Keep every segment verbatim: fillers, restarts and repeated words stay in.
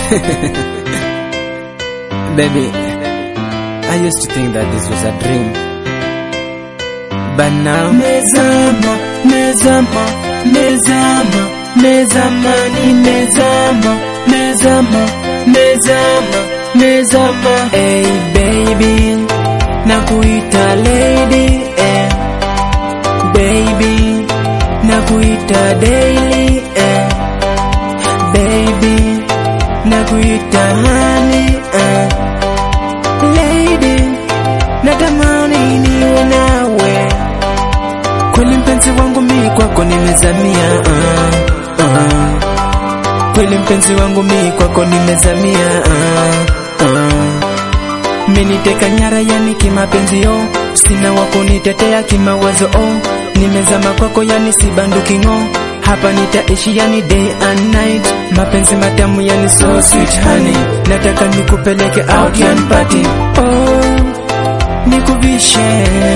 Baby, I used to think that this was a dream, but now Mezama, mezama, mezama, mezama, ni mezama, mezama, mezama, mezama. hey baby, Nakuita lady, eh. Baby, nakuita daily, eh. Baby, nakuita honey, eh. Lady, natamani niwe nawe. Kweli mpenzi wangu mimi kwako nimezamia, uh, uh. Kweli mpenzi wangu mimi kwako nimezamia, uh, uh. Meniteka nyara yani kimapenzi yo, sina wako nitetea kimawazo oh. Nimezama kwako yani sibanduki ngo, hapa nitaishi yani day and night. Mapenzi matamu yani so sweet honey, nataka nikupeleke out and party, oh. Nikuvishe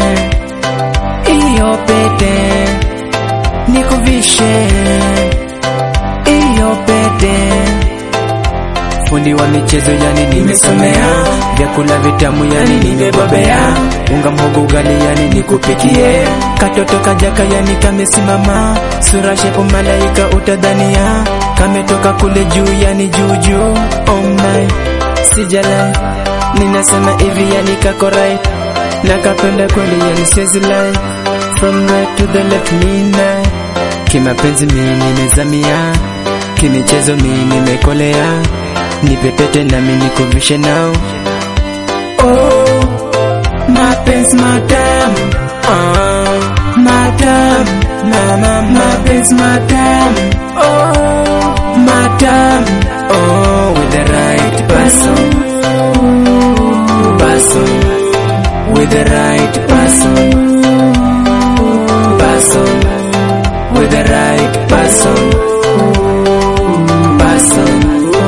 iyo pete, nikuvishe iyo pete. Fundi wa michezo yani nimesomea, vyakula vitamu yani nimebobea, unga mhogo ugali yani nikupikie, katoto kajaka yani kamesimama, sura shepu malaika utadhania, kametoka kule juu yani juu juu. Oh my, sijala ninasema hivi yani kako right, nakapenda kweli yani siwezi lie, from right to the left mina. Kimapenzi mimi nimezamia, kimichezo mimi nimekolea, nipepete na mimi nikuvishe nao, oh. Mapenzi matamu, uh. Matamu, mama, mapenzi matamu, oh. Matamu, oh. With the right person, person, with the right person, person, with the right person, person.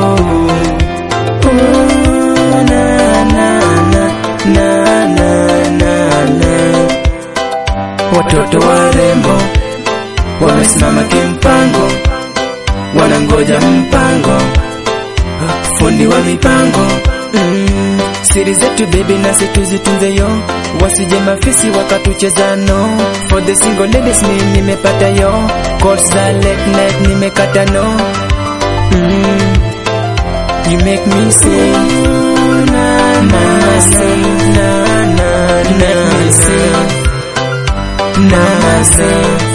Watoto warembo wamesimama kimpango, wanangoja mpango, fundi wa mipango, mm. Siri zetu baby nasi tuzitunze yo, wasije mafisi wakatucheza no. For the single ladies mimi nimepata yo, calls za late night nimekata no, mm. You make me sing, na na sing, na na na sing, na sing.